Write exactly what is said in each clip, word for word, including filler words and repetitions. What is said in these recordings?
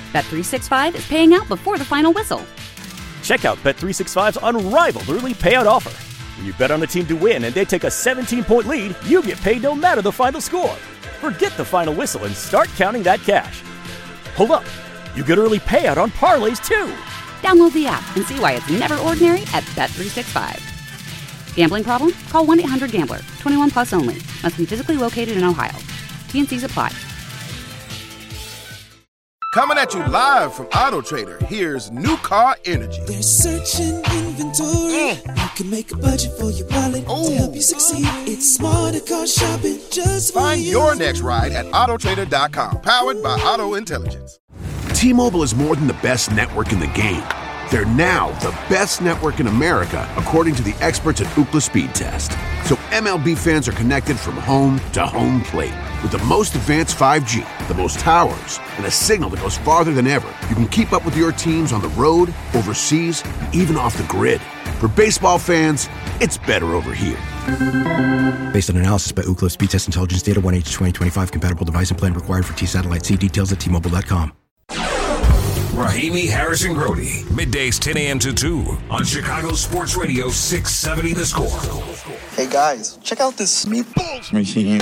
Bet three sixty-five is paying out before the final whistle. Check out Bet three sixty-five's unrivaled early payout offer. When you bet on a team to win and they take a seventeen-point lead, you get paid no matter the final score. Forget the final whistle and start counting that cash. Hold up. You get early payout on parlays, too. Download the app and see why it's never ordinary at Bet three sixty-five. Gambling problem? Call one eight hundred gambler. twenty-one plus only. Must be physically located in Ohio. T N Cs apply. Coming at you live from Auto Trader, here's New Car Energy. They're searching inventory. Mm. You can make a budget for your wallet Ooh. To help you succeed. It's smarter car shopping just for Find you. your next ride at auto trader dot com. Powered by Auto Intelligence. T-Mobile is more than the best network in the game. They're now the best network in America, according to the experts at Ookla Speed Test. So M L B fans are connected from home to home plate. With the most advanced five G, the most towers, and a signal that goes farther than ever, you can keep up with your teams on the road, overseas, and even off the grid. For baseball fans, it's better over here. Based on analysis by Ookla Speed Test Intelligence Data, one H twenty twenty-five compatible device and plan required for T-Satellite. See details at T Mobile dot com. Rahimi Harrison Grody, middays ten a.m. to two on Chicago Sports Radio six seventy The Score. Hey guys, check out this meatballs machine.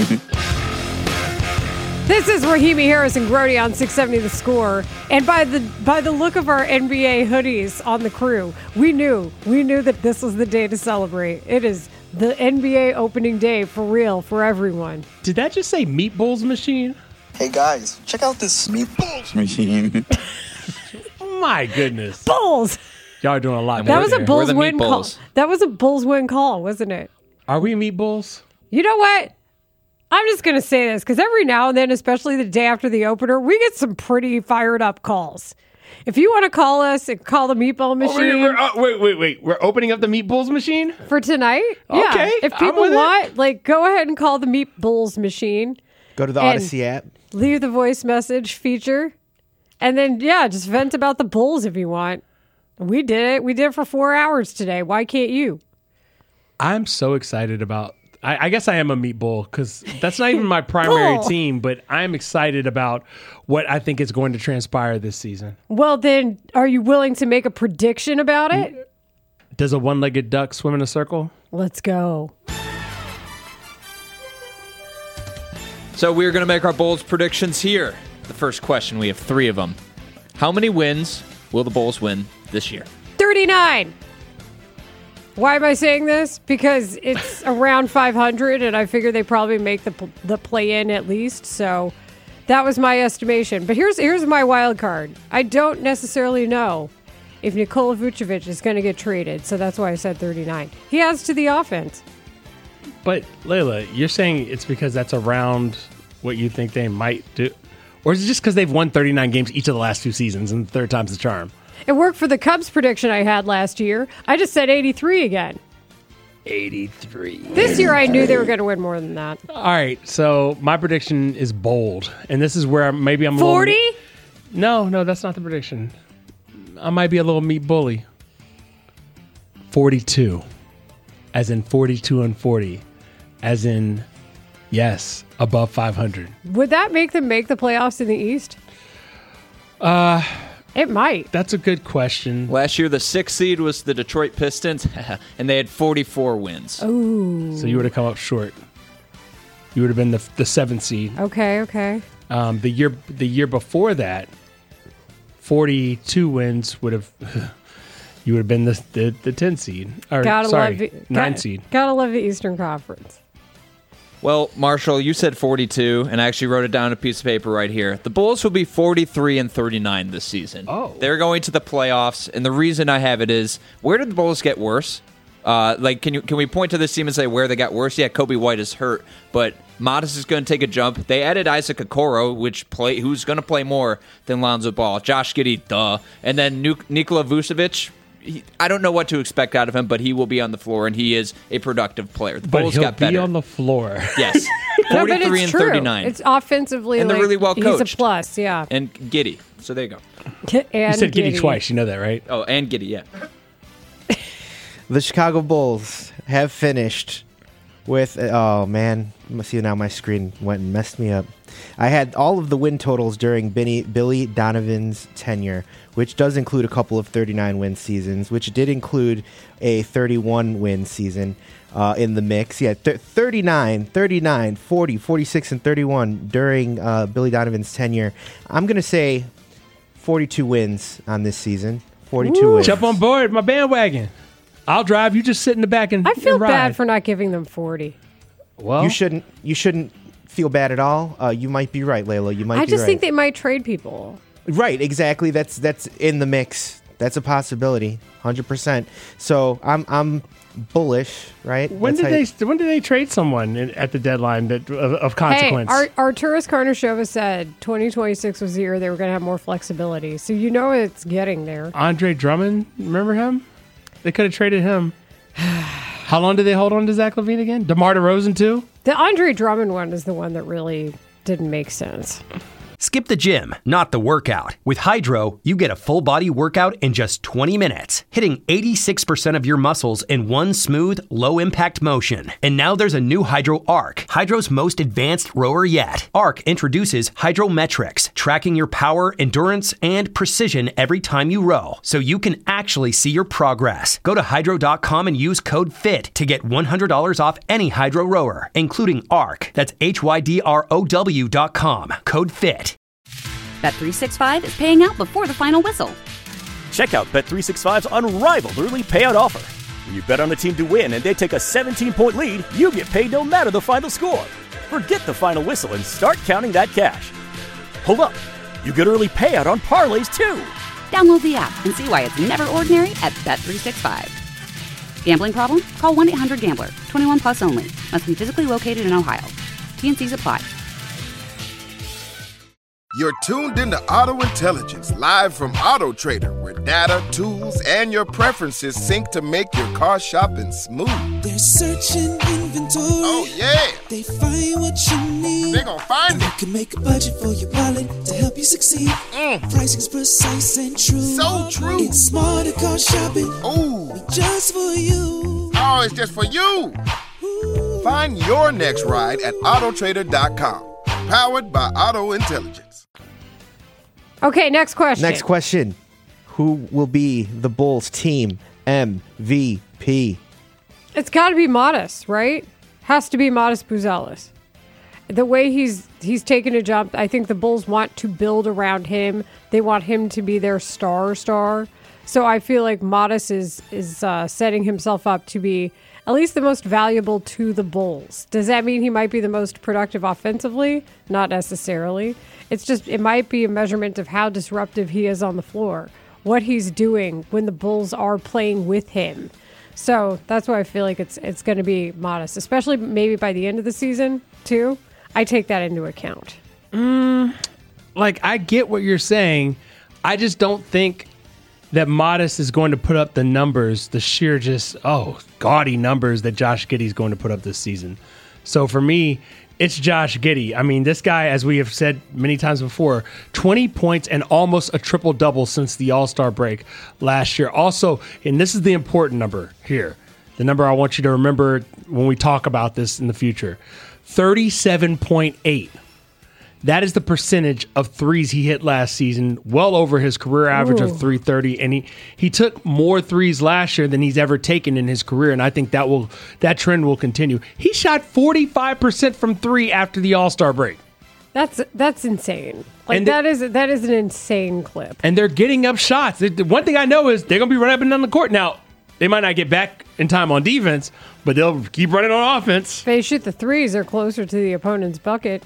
This is Rahimi Harrison Grody on six seventy The Score. And by the by the look of our N B A hoodies on the crew, we knew, we knew that this was the day to celebrate. It is the N B A opening day for real, for everyone. Did that just say meatballs machine? Hey guys, check out this meatballs machine. My goodness. Bulls! Y'all are doing a lot. That was there. a Bulls win call. That was a Bulls win call, wasn't it? Are we meatballs? You know what? I'm just going to say this because every now and then, especially the day after the opener, we get some pretty fired up calls. If you want to call us and call the meatball machine. Oh, wait, uh, wait, wait, wait. We're opening up the meatballs machine? For tonight? Okay. Yeah. If people want, like, go ahead and call the meatballs machine. Go to the Odyssey app. Leave the voice message feature. And then, yeah, just vent about the Bulls if you want. We did it. We did it for four hours today. Why can't you? I'm so excited about I, I guess I am a meatball because that's not even my primary team, but I'm excited about what I think is going to transpire this season. Well, then, are you willing to make a prediction about it? Does a one-legged duck swim in a circle? Let's go. So we're going to make our Bulls predictions here. The first question, we have three of them. How many wins will the Bulls win this year? thirty-nine. Why am I saying this? Because it's around five hundred, and I figure they probably make the the play-in at least. So that was my estimation. But here's here's my wild card. I don't necessarily know if Nikola Vucevic is going to get traded, so that's why I said thirty-nine. He adds to the offense. But, Layla, you're saying it's because that's around what you think they might do? Or is it just because they've won thirty-nine games each of the last two seasons and the third time's the charm? It worked for the Cubs prediction I had last year. I just said eighty-three again. eighty-three. This year I knew they were going to win more than that. All right, so my prediction is bold. And this is where maybe I'm forty? A little... No, no, that's not the prediction. I might be a little meat bully. forty-two. As in forty-two and forty. As in, yes, above five hundred. Would that make them make the playoffs in the East? Uh... It might. That's a good question. Last year, the sixth seed was the Detroit Pistons, and they had forty-four wins. Oh. So you would have come up short. You would have been the the seventh seed. Okay, okay. Um, the year the year before that, forty-two wins would have. You would have been the the, the ten seed. Or gotta sorry, love the, nine got, seed. Gotta love the Eastern Conference. Well, Marshall, you said forty-two, and I actually wrote it down on a piece of paper right here. The Bulls will be forty-three and thirty-nine this season. Oh. They're going to the playoffs, and the reason I have it is, where did the Bulls get worse? Uh, like, can you can we point to this team and say where they got worse? Yeah, Kobe White is hurt, but Modest is going to take a jump. They added Isaac Okoro, which play who's going to play more than Lonzo Ball. Josh Giddey, duh. And then Nik- Nikola Vucevic. He, I don't know what to expect out of him, but he will be on the floor, and he is a productive player. The but Bulls he'll got better. be on the floor. Yes, no, but forty-three it's and true. thirty-nine. It's offensively, and they're like, really well coached. He's a plus, yeah. And Giddey, so there you go. and you said Giddey Giddey twice. You know that, right? Oh, and Giddey, yeah. The Chicago Bulls have finished with, oh man, see now my screen went and messed me up. I had all of the win totals during Billy, Billy Donovan's tenure, which does include a couple of thirty-nine win seasons, which did include a thirty-one win season uh, in the mix. Yeah, th- thirty-nine, thirty-nine, forty, forty-six, and thirty-one during uh, Billy Donovan's tenure. I'm going to say forty-two wins on this season. forty-two Ooh. wins. Jump on board, my bandwagon. I'll drive. You just sit in the back and I feel and ride. bad for not giving them forty. Well, you shouldn't. You shouldn't feel bad at all. Uh, you might be right, Layla. You might. I be just right. think they might trade people. Right, exactly. That's that's in the mix. That's a possibility, one hundred percent. So I'm I'm bullish, right? When That's did how they? When did they trade someone in, at the deadline that of, of consequence? Hey, Ar- Arturas Karnashova said twenty twenty-six was the year they were going to have more flexibility. So you know it's getting there. Andre Drummond, remember him? They could have traded him. How long did they hold on to Zach LaVine again? DeMar DeRozan too? The Andre Drummond one is the one that really didn't make sense. Skip the gym, not the workout. With Hydro, you get a full body workout in just twenty minutes, hitting eighty-six percent of your muscles in one smooth, low impact motion. And now there's a new Hydro Arc, Hydro's most advanced rower yet. Arc introduces Hydrometrics, tracking your power, endurance, and precision every time you row, so you can actually see your progress. Go to hydro dot com and use code FIT to get one hundred dollars off any Hydro rower, including Arc. That's H Y D R O W dot com. Code FIT. Bet three sixty-five is paying out before the final whistle. Check out Bet three sixty-five's unrivaled early payout offer. When you bet on a team to win and they take a seventeen-point lead, you get paid no matter the final score. Forget the final whistle and start counting that cash. Hold up. You get early payout on parlays, too. Download the app and see why it's never ordinary at Bet three sixty-five. Gambling problem? Call one eight hundred gambler. twenty-one plus only. Must be physically located in Ohio. T and C's apply. You're tuned into Auto Intelligence, live from Auto Trader, where data, tools, and your preferences sync to make your car shopping smooth. They're searching inventory. Oh, yeah. They find what you need. They gon' find and it. You can make a budget for your wallet to help you succeed. Mm. Pricing's precise and true. So true. It's smarter car shopping. Ooh. Just for you. Oh, it's just for you. Ooh. Find your next ride at auto trader dot com. Powered by Auto Intelligence. Okay, next question. Next question. Who will be the Bulls team M V P? It's got to be Modest, right? Has to be Modest Buzelis. The way he's he's taken a jump, I think the Bulls want to build around him. They want him to be their star star. So I feel like Modest is is uh, setting himself up to be at least the most valuable to the Bulls. Does that mean he might be the most productive offensively? Not necessarily. It's just, it might be a measurement of how disruptive he is on the floor, what he's doing when the Bulls are playing with him. So that's why I feel like it's it's going to be Modest, especially maybe by the end of the season, too. I take that into account. Mm, like, I get what you're saying. I just don't think that Modest is going to put up the numbers, the sheer just, oh, gaudy numbers that Josh Giddey's going to put up this season. So for me, it's Josh Giddey. I mean, this guy, as we have said many times before, twenty points and almost a triple-double since the All-Star break last year. Also, and this is the important number here, the number I want you to remember when we talk about this in the future, thirty-seven point eight. That is the percentage of threes he hit last season, well over his career average Ooh. of three thirty. And he, he took more threes last year than he's ever taken in his career, and I think that will that trend will continue. He shot forty-five percent from three after the All-Star break. That's that's insane. Like And that is that is an insane clip. And they're getting up shots. The one thing I know is they're going to be running up and down the court. Now, they might not get back in time on defense, but they'll keep running on offense. If they shoot the threes, they're closer to the opponent's bucket.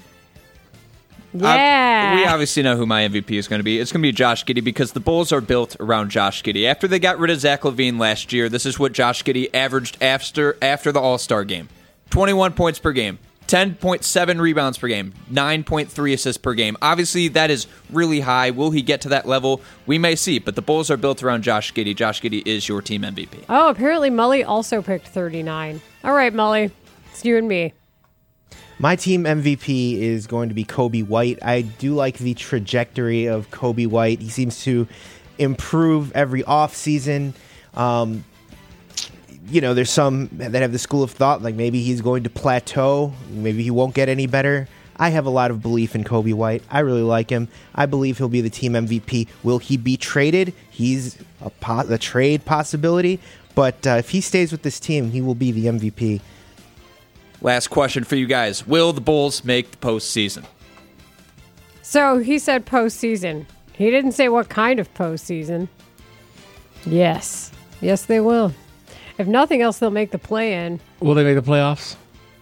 Yeah. Uh, we obviously know who my M V P is going to be. It's going to be Josh Giddey because the Bulls are built around Josh Giddey. After they got rid of Zach LaVine last year, this is what Josh Giddey averaged after after the All-Star game. twenty-one points per game, ten point seven rebounds per game, nine point three assists per game. Obviously, that is really high. Will he get to that level? We may see, but the Bulls are built around Josh Giddey. Josh Giddey is your team M V P. Oh, apparently Mully also picked thirty-nine. All right, Mully. It's you and me. My team M V P is going to be Coby White. I do like the trajectory of Coby White. He seems to improve every offseason. Um, you know, there's some that have the school of thought, like maybe he's going to plateau, maybe he won't get any better. I have a lot of belief in Coby White. I really like him. I believe he'll be the team M V P. Will he be traded? He's a, po- a trade possibility, but uh, if he stays with this team, he will be the M V P. Last question for you guys. Will the Bulls make the postseason? So he said postseason. He didn't say what kind of postseason. Yes. Yes, they will. If nothing else, they'll make the play-in. Will they make the playoffs?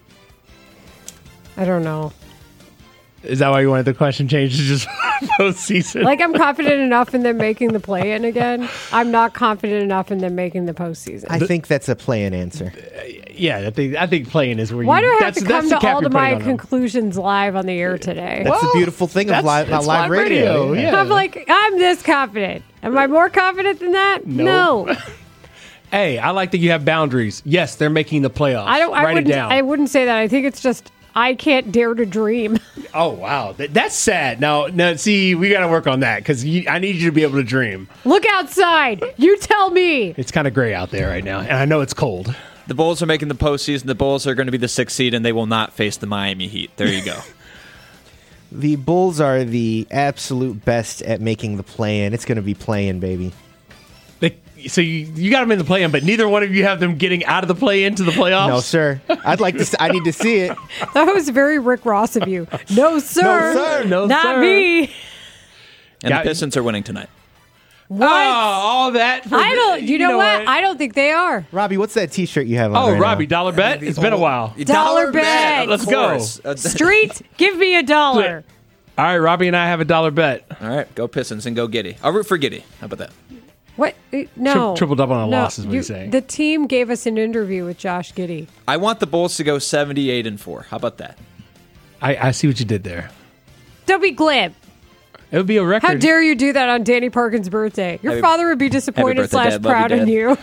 I don't know. Is that why you wanted the question changed to just postseason? Like, I'm confident enough in them making the play-in again. I'm not confident enough in them making the postseason. I think that's a play-in answer. Yeah, I think I think play-in is where you. Why do I have that's, to come that's to all of my on conclusions live on the air today? That's well, the beautiful thing of live, live, live radio. radio. Yeah. I'm like, I'm this confident. Am I more confident than that? No. no. Hey, I like that you have boundaries. Yes, they're making the playoffs. I don't. I Write it wouldn't. down. I wouldn't say that. I think it's just I can't dare to dream. Oh wow, that, that's sad. Now, now, see, we got to work on that because I need you to be able to dream. Look outside. You tell me. It's kind of gray out there right now, and I know it's cold. The Bulls are making the postseason. The Bulls are going to be the sixth seed, and they will not face the Miami Heat. There you go. The Bulls are the absolute best at making the play-in. It's going to be play-in, baby. They, so you, you got them in the play-in, but neither one of you have them getting out of the play-in to the playoffs? No, sir. I'd like to. I need to see it. That was very Rick Ross of you. No, sir. No, sir. No, Not sir. me. And Got the Pistons are winning tonight. What? Oh, all that. For, I don't. You, you know, know what? what? I don't think they are. Robbie, what's that T-shirt you have on? Oh, right Robbie, now? dollar bet. It's been a while. Dollar bet. Let's go. Street, give me a dollar. All right, Robbie and I have a dollar bet. All right, go Pistons and go Giddey. I'll root for Giddey. How about that? What? No. Tri- triple double on a no, loss is what you, he's saying. The team gave us an interview with Josh Giddey. I want the Bulls to go seventy-eight and four. How about that? I, I see what you did there. Don't be glib. It would be a record. How dare you do that on Danny Parkins' birthday? Your Happy- father would be disappointed birthday, slash Dad. Love proud you, in Dad. you.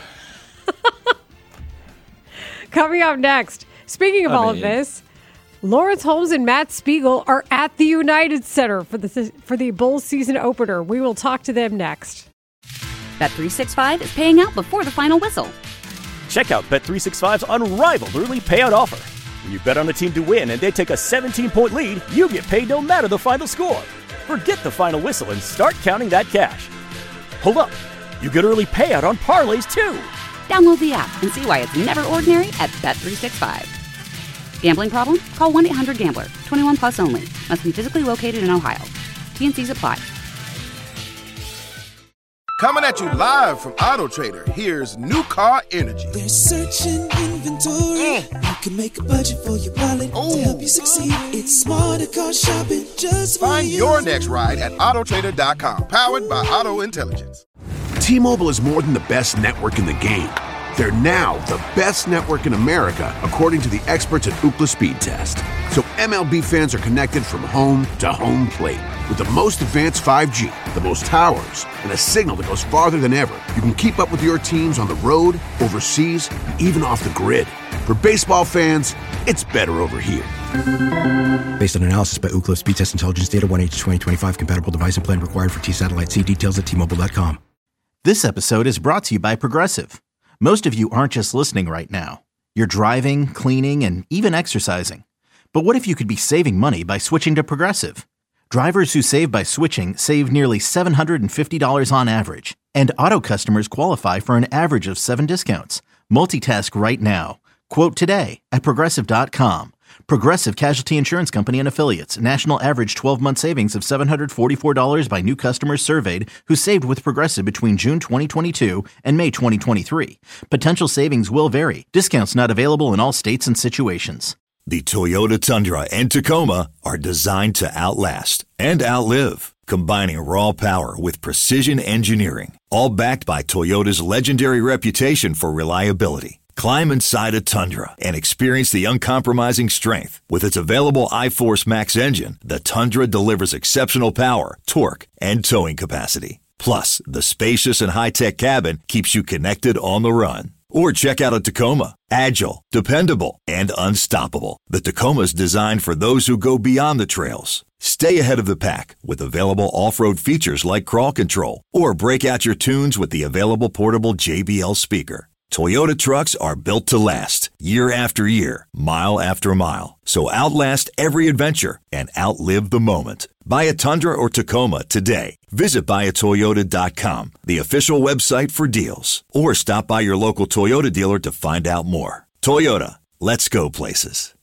Coming up next, speaking of I all mean- of this, Lawrence Holmes and Matt Spiegel are at the United Center for the for the Bulls season opener. We will talk to them next. Bet three sixty-five is paying out before the final whistle. Check out Bet three sixty-five's unrivaled early payout offer. When you bet on a team to win and they take a seventeen-point lead, you get paid no matter the final score. Forget the final whistle and start counting that cash. Hold up. You get early payout on parlays, too. Download the app and see why it's never ordinary at Bet three sixty-five. Gambling problem? Call one eight hundred gambler. twenty-one plus only. Must be physically located in Ohio. T N Cs apply. Coming at you live from Auto Trader, here's New Car Energy. There's searching inventory. You can make a budget for your wallet to help you succeed. It's smarter car shopping just for Find you. your next ride at auto trader dot com, powered by Auto Intelligence. T-Mobile is more than the best network in the game. They're now the best network in America, according to the experts at Ookla Speed Test. So M L B fans are connected from home to home plate. With the most advanced five G, the most towers, and a signal that goes farther than ever, you can keep up with your teams on the road, overseas, and even off the grid. For baseball fans, it's better over here. Based on analysis by Ookla Speed Test Intelligence Data, one H twenty twenty-five compatible device and plan required for T-Satellite. See details at T Mobile dot com. This episode is brought to you by Progressive. Most of you aren't just listening right now. You're driving, cleaning, and even exercising. But what if you could be saving money by switching to Progressive? Drivers who save by switching save nearly seven hundred fifty dollars on average. And auto customers qualify for an average of seven discounts. Multitask right now. Quote today at Progressive dot com. Progressive Casualty Insurance Company and Affiliates. National average twelve-month savings of seven hundred forty-four dollars by new customers surveyed who saved with Progressive between June twenty twenty-two and May twenty twenty-three. Potential savings will vary. Discounts not available in all states and situations. The Toyota Tundra and Tacoma are designed to outlast and outlive, combining raw power with precision engineering, all backed by Toyota's legendary reputation for reliability. Climb inside a Tundra and experience the uncompromising strength. With its available iForce Max engine, the Tundra delivers exceptional power, torque, and towing capacity. Plus, the spacious and high-tech cabin keeps you connected on the run. Or check out a Tacoma. Agile, dependable, and unstoppable. The Tacoma's designed for those who go beyond the trails. Stay ahead of the pack with available off-road features like crawl control. Or break out your tunes with the available portable J B L speaker. Toyota trucks are built to last, year after year, mile after mile. So outlast every adventure and outlive the moment. Buy a Tundra or Tacoma today. Visit buy a toyota dot com, the official website for deals. Or stop by your local Toyota dealer to find out more. Toyota, let's go places.